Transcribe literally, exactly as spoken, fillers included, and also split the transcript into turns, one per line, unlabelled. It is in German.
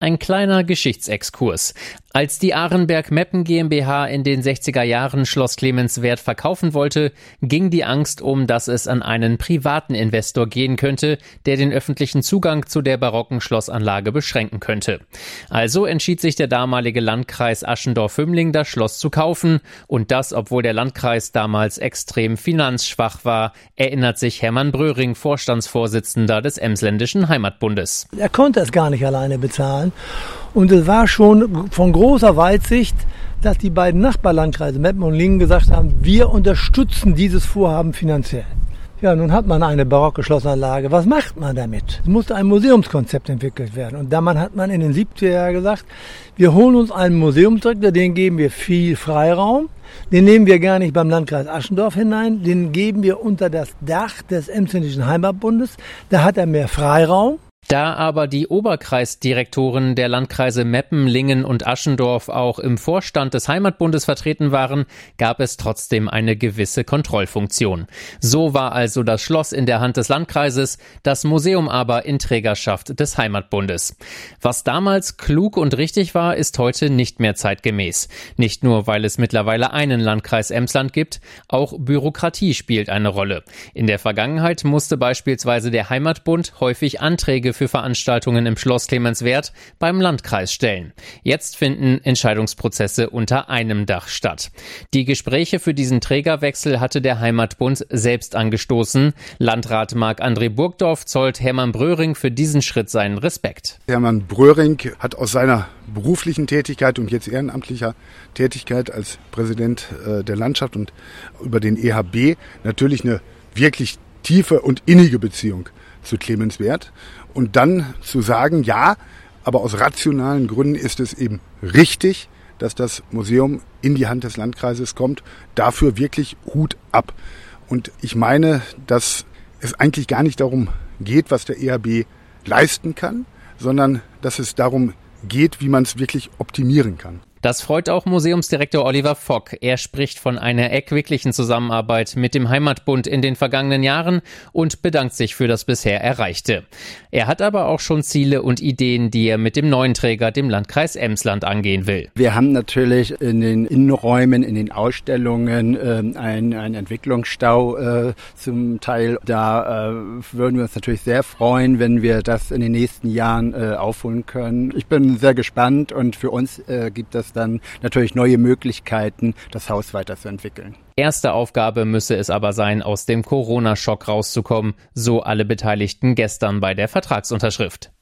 Ein kleiner Geschichtsexkurs. Als die Arenberg-Meppen GmbH in den sechziger Jahren Schloss Clemenswerth verkaufen wollte, ging die Angst um, dass es an einen privaten Investor gehen könnte, der den öffentlichen Zugang zu der barocken Schlossanlage beschränken könnte. Also entschied sich der damalige Landkreis Aschendorf-Hümmling, das Schloss zu kaufen. Und das, obwohl der Landkreis damals extrem finanzschwach war, erinnert sich Hermann Bröhring, Vorstandsvorsitzender des Emsländischen Heimatbundes.
Er konnte es gar nicht alleine bezahlen. Und es war schon von großer Weitsicht, dass die beiden Nachbarlandkreise Meppen und Lingen gesagt haben, wir unterstützen dieses Vorhaben finanziell. Ja, nun hat man eine barocke Schlossanlage. Was macht man damit? Es musste ein Museumskonzept entwickelt werden. Und da hat man in den siebziger Jahren gesagt, wir holen uns einen Museumsdirektor, den geben wir viel Freiraum. Den nehmen wir gar nicht beim Landkreis Aschendorf hinein, den geben wir unter das Dach des Emsländischen Heimatbundes. Da hat er mehr Freiraum.
Da aber die Oberkreisdirektoren der Landkreise Meppen, Lingen und Aschendorf auch im Vorstand des Heimatbundes vertreten waren, gab es trotzdem eine gewisse Kontrollfunktion. So war also das Schloss in der Hand des Landkreises, das Museum aber in Trägerschaft des Heimatbundes. Was damals klug und richtig war, ist heute nicht mehr zeitgemäß. Nicht nur, weil es mittlerweile einen Landkreis Emsland gibt, auch Bürokratie spielt eine Rolle. In der Vergangenheit musste beispielsweise der Heimatbund häufig Anträge für Veranstaltungen im Schloss Clemenswerth beim Landkreis stellen. Jetzt finden Entscheidungsprozesse unter einem Dach statt. Die Gespräche für diesen Trägerwechsel hatte der Heimatbund selbst angestoßen. Landrat Marc-André Burgdorf zollt Hermann Bröhring für diesen Schritt seinen Respekt.
Hermann Bröhring hat aus seiner beruflichen Tätigkeit und jetzt ehrenamtlicher Tätigkeit als Präsident äh, der Landschaft und über den E H B natürlich eine wirklich tiefe und innige Beziehung zu Clemenswerth. Und dann zu sagen, ja, aber aus rationalen Gründen ist es eben richtig, dass das Museum in die Hand des Landkreises kommt. Dafür wirklich Hut ab. Und ich meine, dass es eigentlich gar nicht darum geht, was der E H B leisten kann, sondern dass es darum geht, wie man es wirklich optimieren kann.
Das freut auch Museumsdirektor Oliver Fock. Er spricht von einer erquicklichen Zusammenarbeit mit dem Heimatbund in den vergangenen Jahren und bedankt sich für das bisher Erreichte. Er hat aber auch schon Ziele und Ideen, die er mit dem neuen Träger, dem Landkreis Emsland, angehen will.
Wir haben natürlich in den Innenräumen, in den Ausstellungen äh, einen, einen Entwicklungsstau äh, zum Teil. Da äh, würden wir uns natürlich sehr freuen, wenn wir das in den nächsten Jahren äh, aufholen können. Ich bin sehr gespannt und für uns äh, gibt es dann natürlich neue Möglichkeiten, das Haus weiterzuentwickeln.
Erste Aufgabe müsse es aber sein, aus dem Corona-Schock rauszukommen, so alle Beteiligten gestern bei der Vertragsunterschrift.